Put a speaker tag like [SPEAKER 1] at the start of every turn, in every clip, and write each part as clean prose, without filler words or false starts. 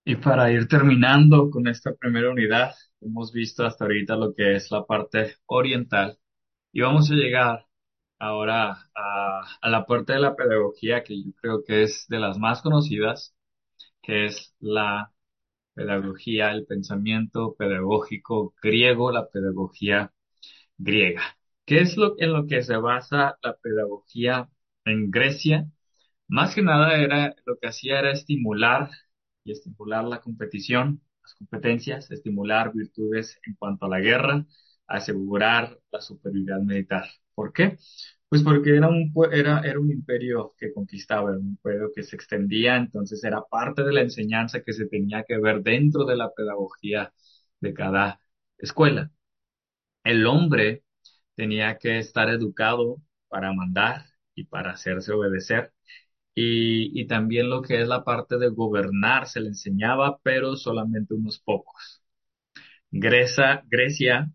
[SPEAKER 1] Y para ir terminando con esta primera unidad, hemos visto hasta ahorita lo que es la parte oriental y vamos a llegar ahora a la parte de la pedagogía que yo creo que es de las más conocidas, que es la pedagogía, el pensamiento pedagógico griego, la pedagogía griega. ¿Qué es en lo que se basa la pedagogía en Grecia? Más que nada lo que hacía era estimular la competición, las competencias, estimular virtudes en cuanto a la guerra, asegurar la superioridad militar. ¿Por qué? Pues porque era un imperio que conquistaba, era un imperio que se extendía, entonces era parte de la enseñanza que se tenía que ver dentro de la pedagogía de cada escuela. El hombre tenía que estar educado para mandar y para hacerse obedecer y también lo que es la parte de gobernar se le enseñaba, pero solamente unos pocos. Grecia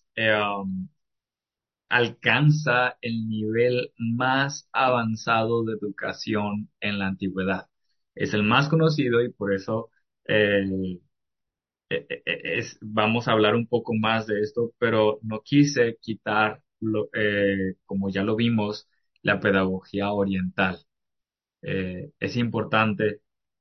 [SPEAKER 1] alcanza el nivel más avanzado de educación en la antigüedad. Es el más conocido y por eso eh, vamos a hablar un poco más de esto, pero no quise quitar, como ya lo vimos, la pedagogía oriental. Es importante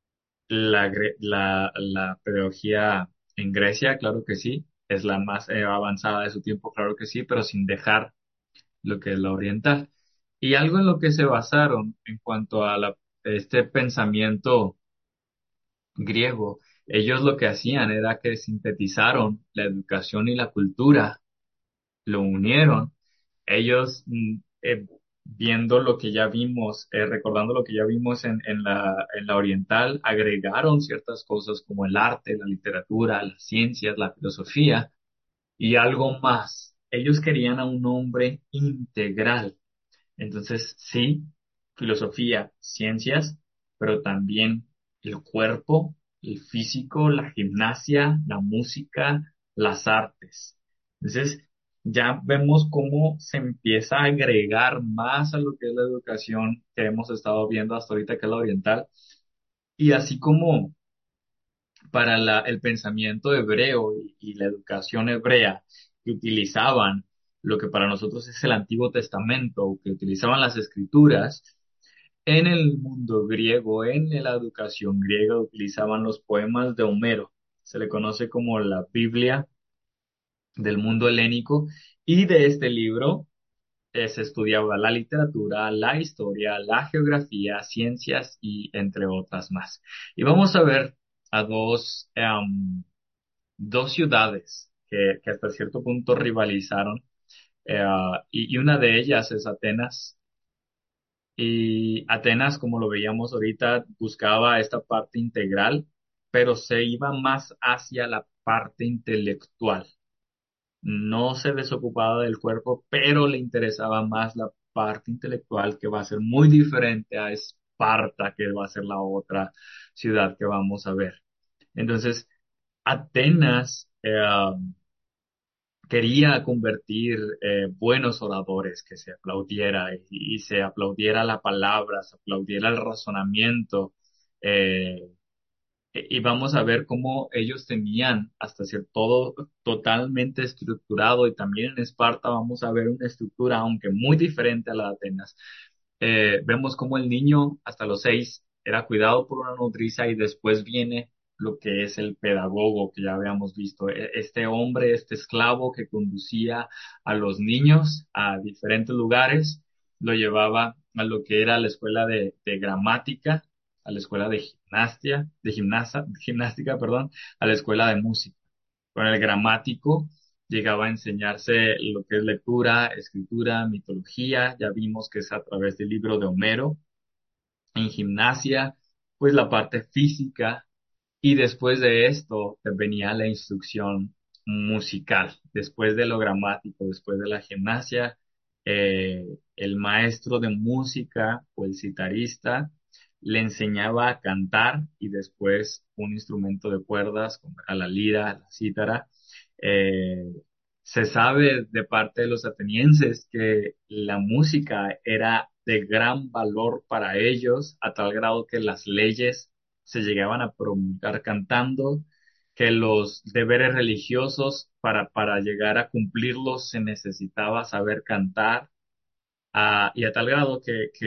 [SPEAKER 1] la pedagogía en Grecia, claro que sí, es la más avanzada de su tiempo, claro que sí, pero sin dejar lo que es la oriental. Y algo en lo que se basaron en cuanto a este pensamiento griego, ellos lo que hacían era que sintetizaron la educación y la cultura, lo unieron ellos viendo lo que ya vimos, recordando lo que ya vimos en la oriental, agregaron ciertas cosas como el arte, la literatura, las ciencias, la filosofía y algo más. Ellos querían a un hombre integral. Entonces, sí, filosofía, ciencias, pero también el cuerpo, el físico, la gimnasia, la música, las artes. Entonces, ya vemos cómo se empieza a agregar más a lo que es la educación que hemos estado viendo hasta ahorita, que es la oriental, y así como para el pensamiento hebreo y la educación hebrea que utilizaban lo que para nosotros es el Antiguo Testamento, que utilizaban las escrituras, en el mundo griego, en la educación griega, utilizaban los poemas de Homero. Se le conoce como la Biblia del mundo helénico y de este libro se estudiaba la literatura, la historia, la geografía, ciencias y entre otras más. Y vamos a ver a dos ciudades que hasta cierto punto rivalizaron, y una de ellas es Atenas. Y Atenas, como lo veíamos ahorita, buscaba esta parte integral, pero se iba más hacia la parte intelectual. No se desocupaba del cuerpo, pero le interesaba más la parte intelectual, que va a ser muy diferente a Esparta, que va a ser la otra ciudad que vamos a ver. Entonces, Atenas quería convertir buenos oradores, que se aplaudiera y se aplaudiera la palabra, se aplaudiera el razonamiento. eh, y vamos a ver cómo ellos tenían hasta ser todo totalmente estructurado y también en Esparta vamos a ver una estructura, aunque muy diferente a la de Atenas. Vemos cómo el niño hasta los 6 era cuidado por una nodriza y después viene lo que es el pedagogo que ya habíamos visto. Este hombre, este esclavo que conducía a los niños a diferentes lugares, lo llevaba a lo que era la escuela de gramática, a la escuela gimnástica, perdón, a la escuela de música. Con el gramático llegaba a enseñarse lo que es lectura, escritura, mitología, ya vimos que es a través del libro de Homero. En gimnasia, pues la parte física, y después de esto venía la instrucción musical. Después de lo gramático, después de la gimnasia, el maestro de música o el citarista le enseñaba a cantar y después un instrumento de cuerdas como era la lira, la cítara. Eh, Se sabe de parte de los atenienses que la música era de gran valor para ellos, a tal grado que las leyes se llegaban a promulgar cantando, que los deberes religiosos para llegar a cumplirlos se necesitaba saber cantar, y a tal grado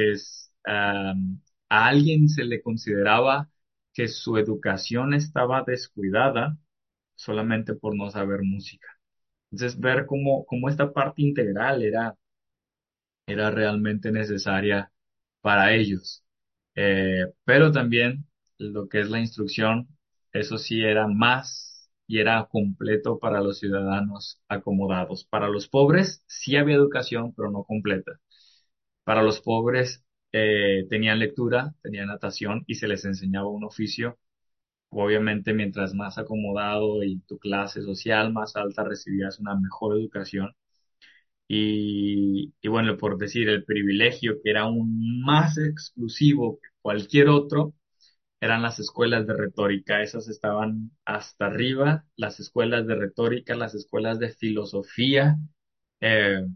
[SPEAKER 1] a alguien se le consideraba que su educación estaba descuidada solamente por no saber música. Entonces, ver cómo esta parte integral era realmente necesaria para ellos. Pero también lo que es la instrucción, eso sí era más y era completo para los ciudadanos acomodados. Para los pobres sí había educación, pero no completa. Para los pobres tenían lectura, tenían natación y se les enseñaba un oficio. Obviamente, mientras más acomodado y tu clase social más alta recibías una mejor educación. Y bueno, por decir, el privilegio que era aún más exclusivo que cualquier otro eran las escuelas de retórica. Esas estaban hasta arriba, las escuelas de retórica, las escuelas de filosofía. eh,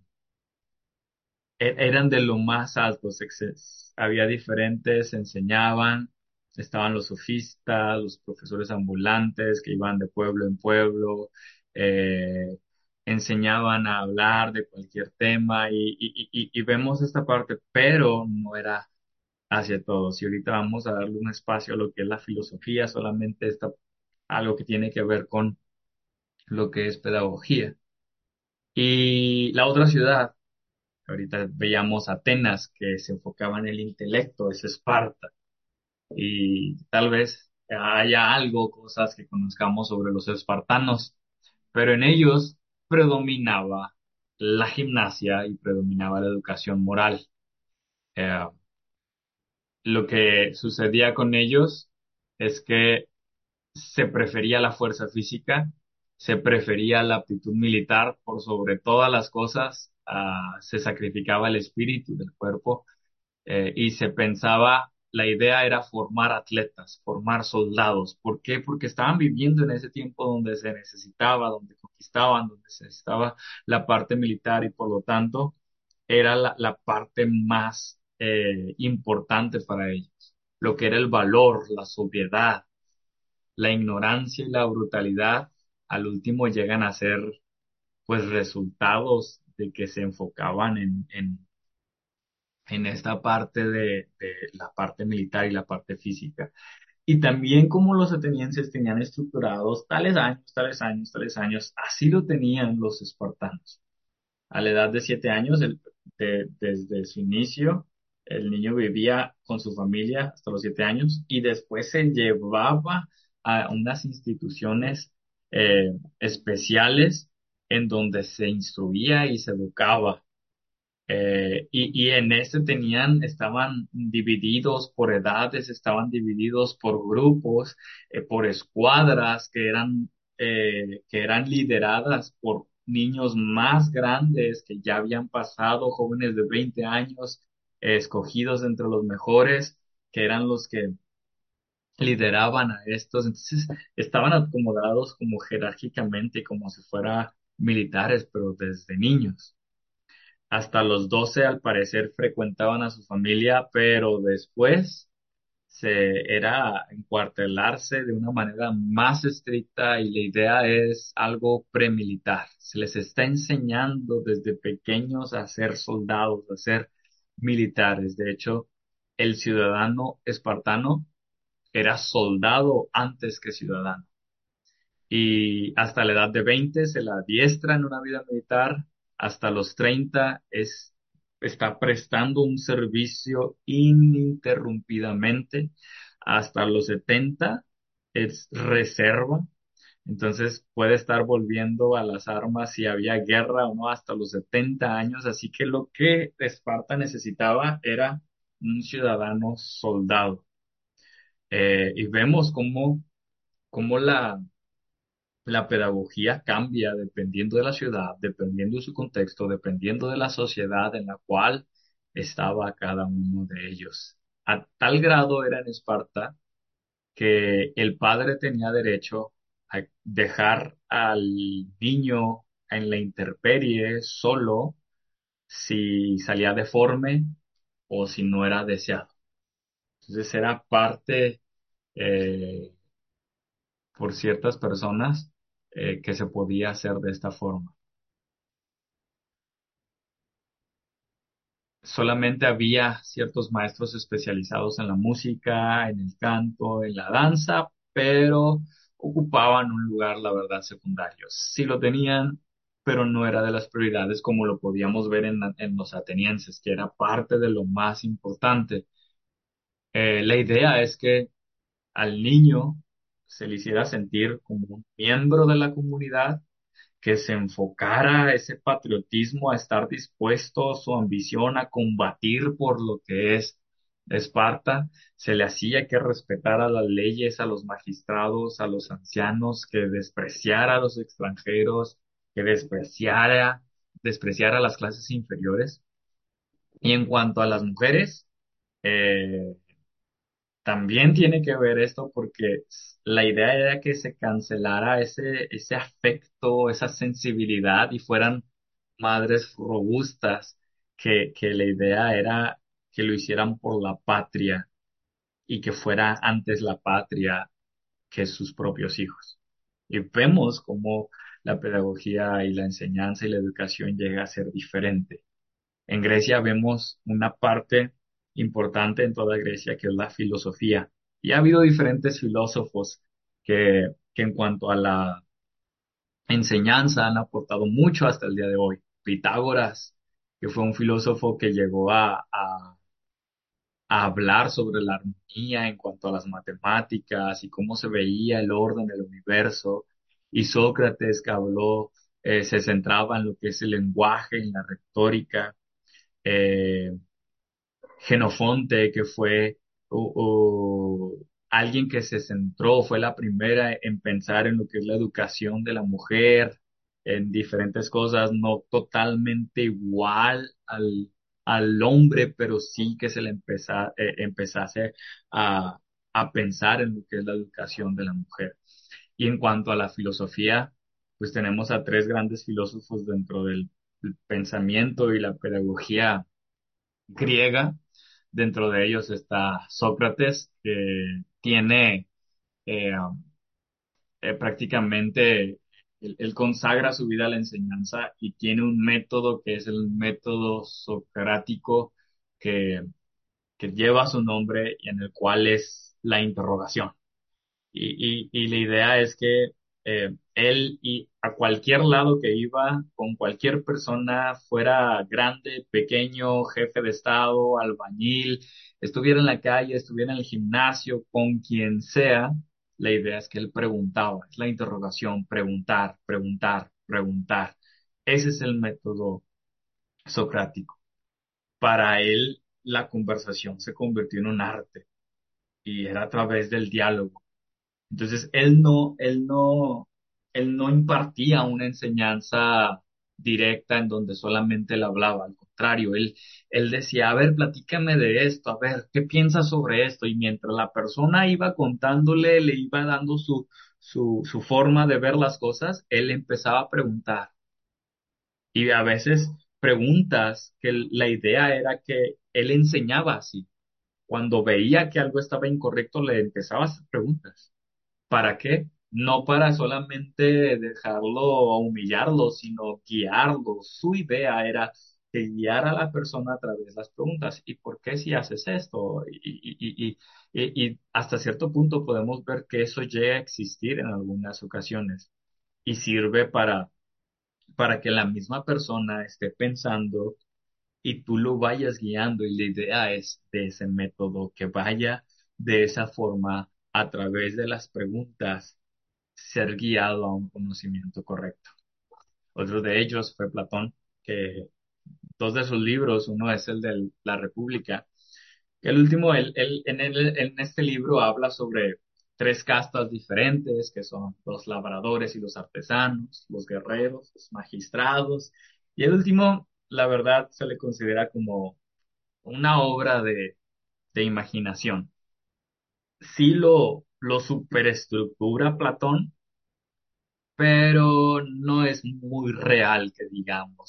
[SPEAKER 1] Eran de lo más alto. Había diferentes, enseñaban, estaban los sofistas, los profesores ambulantes que iban de pueblo en pueblo, eh, enseñaban a hablar de cualquier tema y vemos esta parte, pero no era hacia todos. Y ahorita vamos a darle un espacio a lo que es la filosofía, solamente está algo que tiene que ver con lo que es pedagogía. Y la otra ciudad. Ahorita veíamos Atenas, que se enfocaba en el intelecto, es Esparta. Y tal vez haya algo, cosas que conozcamos sobre los espartanos, pero en ellos predominaba la gimnasia y predominaba la educación moral. Eh, lo que sucedía con ellos es que se prefería la fuerza física, se prefería la aptitud militar por sobre todas las cosas, se sacrificaba el espíritu del cuerpo, y se pensaba, la idea era formar atletas, formar soldados. ¿Por qué? Porque estaban viviendo en ese tiempo donde se necesitaba, donde conquistaban, donde se necesitaba la parte militar y por lo tanto era la parte más importante para ellos. Lo que era el valor, la sobriedad, la ignorancia y la brutalidad, al último llegan a ser pues resultados de que se enfocaban en esta parte de la parte militar y la parte física. Y también como los atenienses tenían estructurados tales años, tales años, tales años, así lo tenían los espartanos. A la edad de 7 años, desde su inicio, el niño vivía con su familia hasta los 7 años y después se llevaba a unas instituciones especiales en donde se instruía y se educaba. Y en este estaban divididos por edades, estaban divididos por grupos, por escuadras que eran lideradas por niños más grandes que ya habían pasado, jóvenes de 20 años, escogidos entre los mejores, que eran los que lideraban a estos. Entonces, estaban acomodados como jerárquicamente, como si fueran militares, pero desde niños. Hasta los 12 al parecer frecuentaban a su familia, pero después era encuartelarse de una manera más estricta y la idea es algo premilitar. Se les está enseñando desde pequeños a ser soldados, a ser militares. De hecho, el ciudadano espartano era soldado antes que ciudadano y hasta la edad de 20 se la adiestra en una vida militar, hasta los 30 está prestando un servicio ininterrumpidamente, hasta los 70 es reserva, entonces puede estar volviendo a las armas si había guerra o no hasta los 70 años, así que lo que Esparta necesitaba era un ciudadano soldado. Y vemos cómo la pedagogía cambia dependiendo de la ciudad, dependiendo de su contexto, dependiendo de la sociedad en la cual estaba cada uno de ellos. A tal grado era en Esparta que el padre tenía derecho a dejar al niño en la intemperie solo si salía deforme o si no era deseado. Entonces era parte eh, por ciertas personas que se podía hacer de esta forma. Solamente había ciertos maestros especializados en la música, en el canto, en la danza, pero ocupaban un lugar, la verdad, secundario. Sí lo tenían, pero no era de las prioridades como lo podíamos ver en los atenienses, que era parte de lo más importante. La idea es que al niño se le hiciera sentir como un miembro de la comunidad, que se enfocara ese patriotismo a estar dispuesto, su ambición a combatir por lo que es Esparta, se le hacía que respetara las leyes, a los magistrados, a los ancianos, que despreciara a los extranjeros, que despreciara a las clases inferiores. Y en cuanto a las mujeres, eh, también tiene que ver esto porque la idea era que se cancelara ese afecto, esa sensibilidad y fueran madres robustas, que la idea era que lo hicieran por la patria y que fuera antes la patria que sus propios hijos. Y vemos cómo la pedagogía y la enseñanza y la educación llega a ser diferente. En Grecia vemos una parte importante en toda Grecia que es la filosofía. Y ha habido diferentes filósofos que en cuanto a la enseñanza han aportado mucho hasta el día de hoy. Pitágoras, que fue un filósofo que llegó a hablar sobre la armonía en cuanto a las matemáticas y cómo se veía el orden del universo. Y Sócrates, que habló, se centraba en lo que es el lenguaje, en la retórica. Eh, Genofonte, que fue alguien que se centró, fue la primera en pensar en lo que es la educación de la mujer, en diferentes cosas, no totalmente igual al hombre, pero sí que se le empezase a, a pensar en lo que es la educación de la mujer. Y en cuanto a la filosofía, pues tenemos a tres grandes filósofos dentro del pensamiento y la pedagogía griega. Dentro de ellos está Sócrates, que tiene eh, prácticamente, él consagra su vida a la enseñanza y tiene un método que es el método socrático que, que lleva su nombre y en el cual es la interrogación. Y la idea es que él y a cualquier lado que iba, con cualquier persona, fuera grande, pequeño, jefe de estado, albañil, estuviera en la calle, estuviera en el gimnasio, con quien sea, la idea es que él preguntaba, es la interrogación, preguntar, preguntar, preguntar. Ese es el método socrático. Para él, la conversación se convirtió en un arte y era a través del diálogo. Entonces, él no impartía una enseñanza directa en donde solamente él hablaba. Al contrario, él decía, a ver, platícame de esto, a ver, ¿qué piensas sobre esto? Y mientras la persona iba contándole, le iba dando su forma de ver las cosas, él empezaba a preguntar. Y a veces preguntas que la idea era que él enseñaba así. Cuando veía que algo estaba incorrecto, le empezaba a hacer preguntas. ¿Para qué? No para solamente dejarlo o humillarlo, sino guiarlo. Su idea era que guiar a la persona a través de las preguntas. ¿Y por qué si haces esto? Y hasta cierto punto podemos ver que eso llega a existir en algunas ocasiones y sirve para que la misma persona esté pensando y tú lo vayas guiando. Y la idea es de ese método que vaya de esa forma a través de las preguntas ser guiado a un conocimiento correcto. Otro de ellos fue Platón, que dos de sus libros, uno es el de La República, y el último, en este libro habla sobre tres castas diferentes, que son los labradores y los artesanos, los guerreros, los magistrados, y el último, la verdad, se le considera como una obra de imaginación. Sí lo superestructura Platón, pero no es muy real que digamos.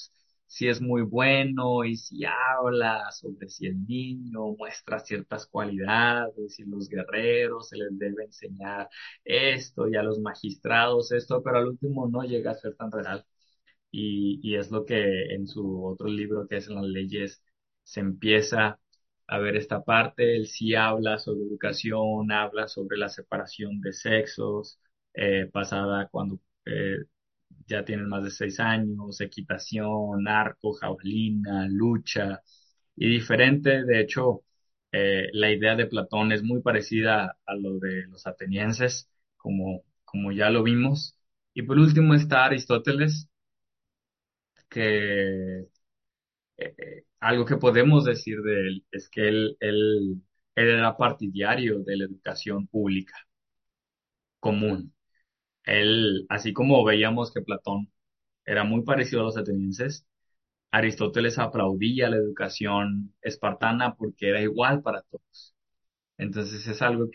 [SPEAKER 1] si es muy bueno y si habla sobre si el niño muestra ciertas cualidades y los guerreros se les debe enseñar esto y a los magistrados esto, pero al último no llega a ser tan real. Y es lo que en su otro libro que es en las leyes se empieza a ver esta parte. Él sí habla sobre educación, habla sobre la separación de sexos, pasada cuando ya tienen más de 6 años, equitación, arco, jabalina, lucha y diferente. De hecho, la idea de Platón es muy parecida a lo de los atenienses, como ya lo vimos. Y por último está Aristóteles, que algo que podemos decir de él es que él era partidario de la educación pública común. Él, así como veíamos que Platón era muy parecido a los atenienses, Aristóteles aplaudía la educación espartana porque era igual para todos. Entonces es algo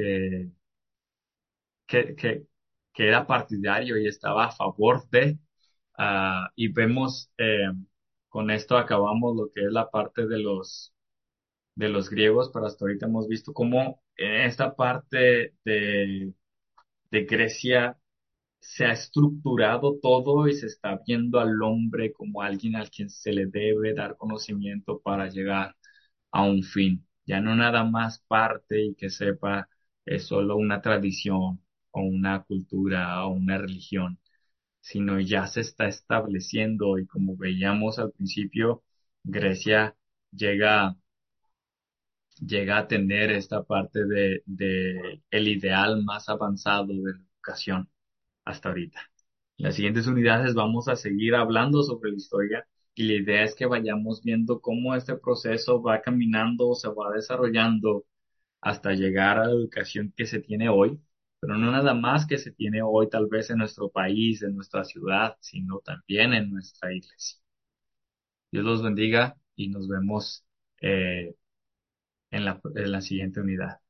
[SPEAKER 1] que, que, que era partidario y estaba a favor de, y vemos, con esto acabamos lo que es la parte de los griegos, pero hasta ahorita hemos visto cómo en esta parte de Grecia se ha estructurado todo y se está viendo al hombre como alguien al quien se le debe dar conocimiento para llegar a un fin. Ya no nada más parte y que sepa es solo una tradición o una cultura o una religión, sino ya se está estableciendo y como veíamos al principio, Grecia llega llega a tener esta parte de el ideal más avanzado de la educación hasta ahorita. En las siguientes unidades vamos a seguir hablando sobre la historia y la idea es que vayamos viendo cómo este proceso va caminando, se va desarrollando hasta llegar a la educación que se tiene hoy, pero no nada más que se tiene hoy tal vez en nuestro país, en nuestra ciudad, sino también en nuestra iglesia. Dios los bendiga y nos vemos en la siguiente unidad.